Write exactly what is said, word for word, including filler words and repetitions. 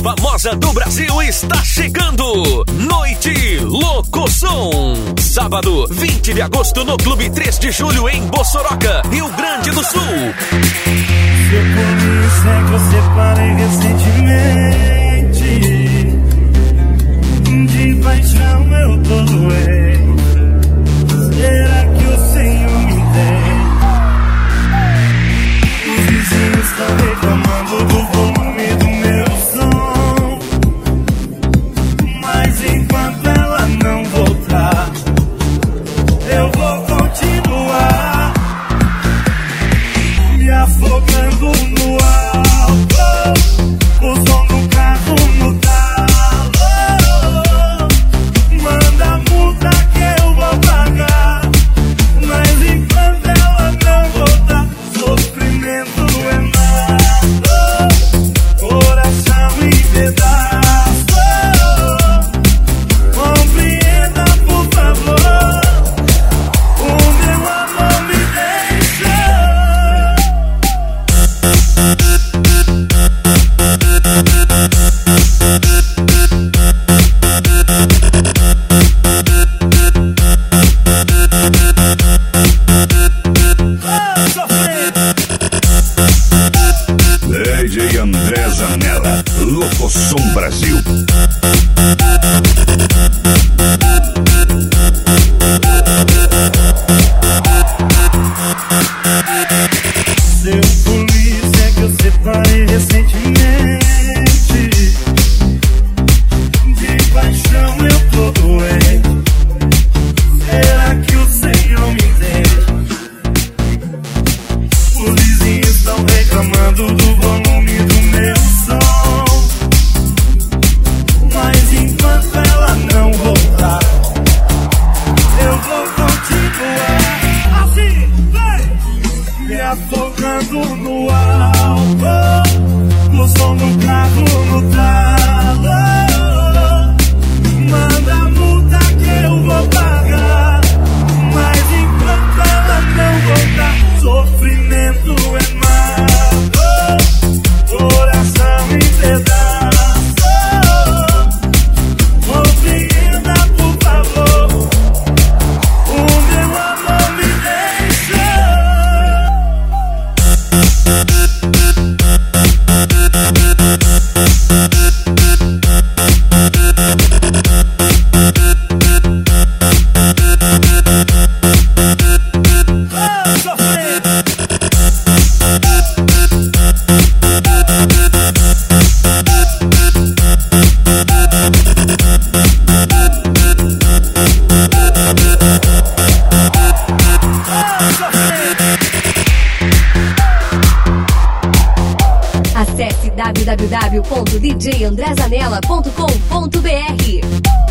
famosa do Brasil está chegando. Noite Locosom. Sábado, vinte de agosto, no Clube três de Julho, em Bossoroca, Rio Grande do Sul. Seu compromisso é que eu separei recentemente. De paixão eu tô doente. Será que o Senhor me entende? Os vizinhos estão reclamando do volume do meu som, mas enquanto ela não voltar, eu vou continuar me afogando no álcool, o som do carro no talo. Manda a multa que eu vou pagar, mas enquanto ela não voltar, sofrimento é mato, coração em pedaço. Compreenda, por favor, o meu amor me deixa. D J André Zanella, Locosom Brasil. Seu polícia que eu separei recentemente. De paixão eu tô doente. Será que o Senhor me entende? Os vizinhos estão reclamando do volume do meu som, mas enquanto ela não voltar, eu vou continuar assim, vai, me afogando no álcool, o som do carro no talo. Manda a multa que eu vou pagar, mas enquanto ela não voltar, sofrimento é mato, coração em pedaço. Compreenda, por favor, o meu amor me deixa. Acesse w w w ponto d j andré zanella ponto com ponto b r.